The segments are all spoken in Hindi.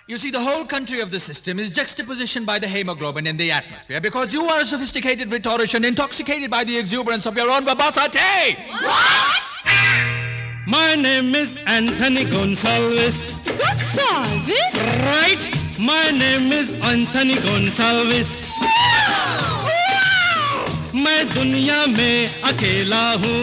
You see, the whole country of the system is juxtapositioned by the hemoglobin in the atmosphere because you are a sophisticated rhetorician intoxicated by the exuberance of your own verbosity. What? My name is Anthony Gonsalves. Gonsalves? Right. My name is Anthony Gonsalves. Wow! मैं दुनिया में अकेला हूँ,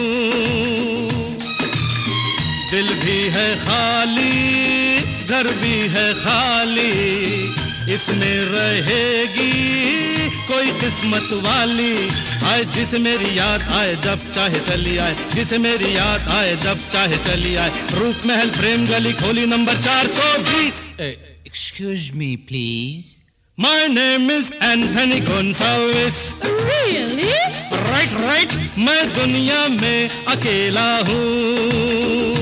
दिल भी है खाली, घर भी है खाली, इसमें रहेगी कोई किस्मत वाली। आए जिसे मेरी याद आए जब चाहे चली आए, जिसे मेरी याद आए जब चाहे चली आए। रूप महल प्रेम गली खोली number 420। Excuse me, please. My name is Anthony Gonsalves. Really? Right. मैं दुनिया में अकेला हूँ।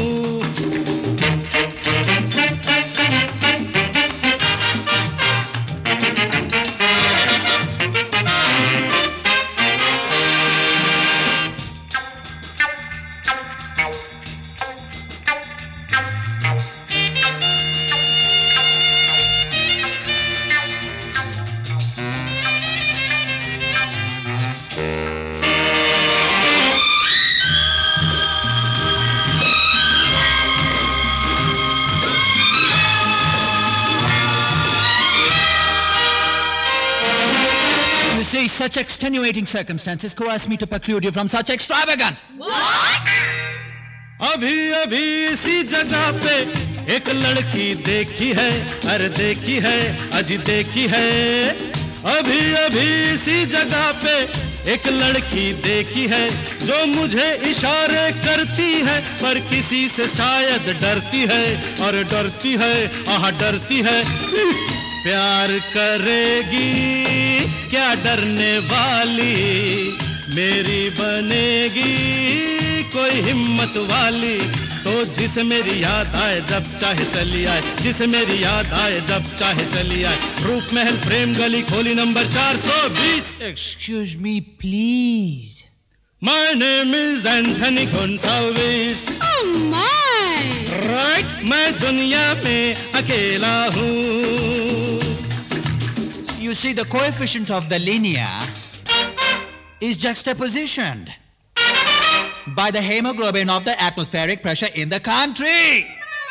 Such extenuating circumstances coerce me to preclude you from such extravagance. What? अभी अभी इसी जगह पे एक लड़की देखी है, अरे देखी है, अजी देखी है। अभी अभी इसी जगह पे एक लड़की देखी है जो मुझे इशारे करती है, पर किसी से शायद डरती है, और डरती है, आह डरती है। प्यार करेगी क्या डरने वाली, मेरी बनेगी कोई हिम्मत वाली। तो जिसे मेरी याद आए जब चाहे चली आए, जिसे मेरी याद आए जब चाहे चली आए। रूप महल प्रेम गली खोली number 420। Excuse me, please. My name is Anthony Gonsalves. Oh my! Right, मैं दुनिया में अकेला हूँ। You see, the coefficient of the linear is juxtapositioned by the hemoglobin of the atmospheric pressure in the country.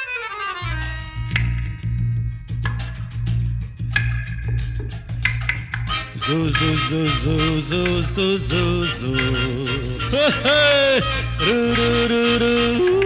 Zoo, zoo, zoo, zoo, zoo, zoo, zoo, zoo. Hey, hey. Roo, roo, roo, roo.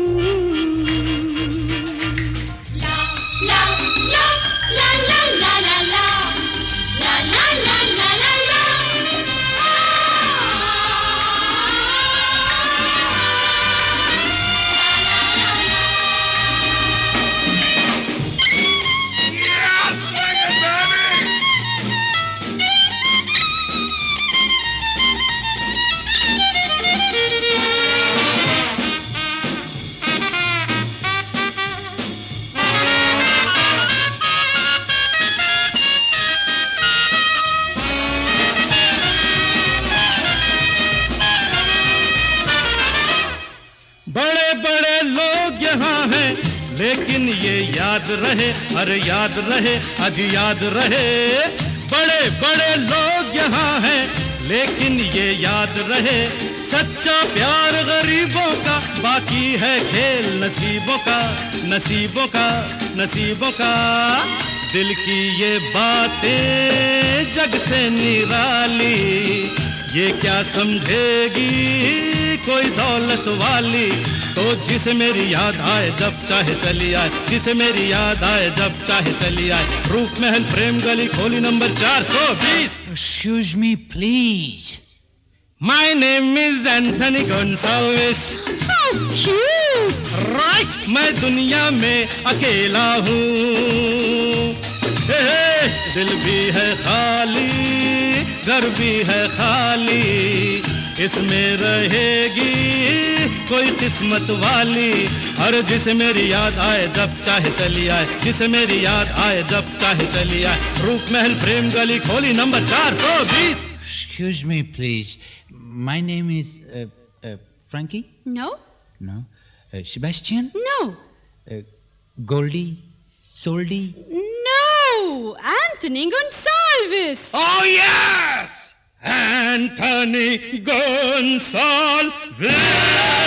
लेकिन ये याद रहे, अरे याद रहे, आज याद रहे। बड़े बड़े लोग यहाँ हैं, लेकिन ये याद रहे। सच्चा प्यार गरीबों का, बाकी है खेल नसीबों का, नसीबों का, नसीबों का। दिल की ये बातें जग से निराली, ये क्या समझेगी कोई दौलत वाली। तो जिसे मेरी याद आए जब चाहे चली आए, जिसे मेरी याद आए जब चाहे चली आए। रूप महल प्रेम गली खोली number 420। Excuse me, please. My name is Anthony Gonsalves. How cute! Right, मैं दुनिया में अकेला हूँ। दिल भी है खाली, घर भी है खाली, इसमें रहेगी कोई किस्मत वाली। और जिसे मेरी याद आए जब चाहे चली आए, जिसे मेरी याद आए जब चाहे चली आए। रूप महल प्रेम गली खोली number 420। Excuse me, please. My name is Frankie? No? Sebastian? No. Goldie? Soldy? Oh, Anthony Gonsalves. Oh, yes! Anthony Gonsalves.